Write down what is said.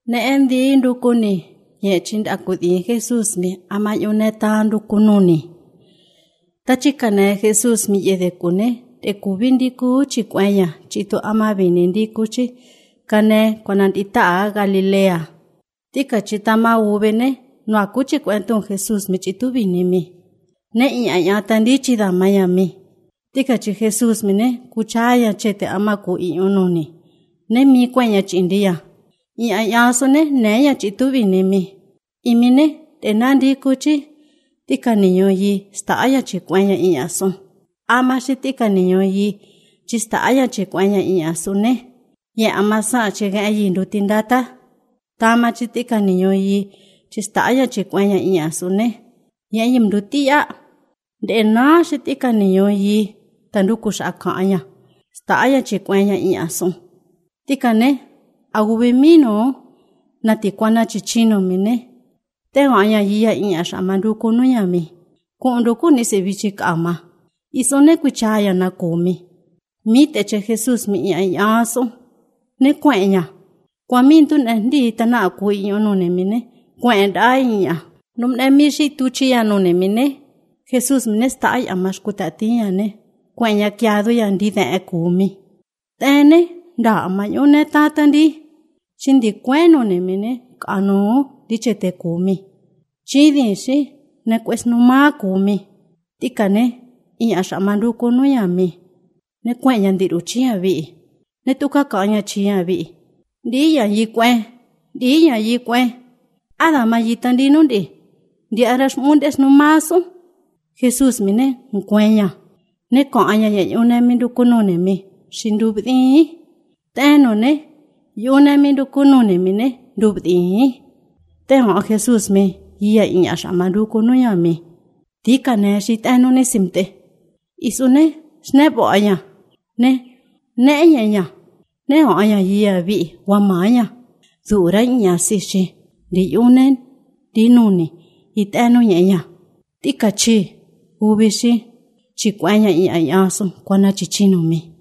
Ne em di ndukuni ye chin akudi Jesus mi ama yuneta ndukununi. Tachikane Jesus mi yede kune te kubindi ku chikwanya chito ama binindi kuchi kane konandita Galilea. Tika chitama ubene no akuchi kwento Jesus mi chitu binimi. Ne inya tandichi da mayami. Tika chi Jesus mi ne kuchaya chete ama ku iununi. Ne mi kwanya chindia. Inya sone ne ya chitu binimi. Imine tenandi kuchi tika niño yi staya chikwanya inya son. Ama shi tika niño yi chistaya chikwanya inya sone. Ye amasa chega yindu tindata. Tama chitika niño yi chistaya chikwanya inya sone. Ye yimdutia. De na shitika niño yi tandukush akanya. Staya chikwanya inya son. Tika ne agubimino natikwana chichino mine. Tengo anya yia inya shamanduko no yami. Kunduku ni sevichi kama. Isone kuchaya na komi. Mite che Jesus mi inya aso. Ne kwenya. Kwa mintu ndi tana aku iyono ne mine. Kwenda inya. Numne mishi tuchi ya no ne mine. Jesus mine stai amashkutati ya ne. Kwenya kiado ya ndi the komi. Tene da amayone tatandi. Chindi kweno ne mine. Kano dichete kumi. Chidi si ne kwesnuma kumi. Tika ne inya shamanduko no yami. Ne kwenya ndiruchia vi. Ne tuka kanya chia vi. Di ya yi kwe. Ada mayitandi nundi. Di arash mundes numaso. Jesus mine nkwenya. Ne kanya ya yone minduko no ne mi. Shindubdi. Teno ne yone minduko no ne mine. Dubdi. Tengo Jesus me iya inya shamanduko no yami. Tika ne shitano ne simte. Isune snebo aya. Ne nya. Ne aya iya vi wamaya. Zura inya sishi. Di yunen di nuni. Itano nya. Tika chi ubishi chikwanya iya yaso kwana chichino me.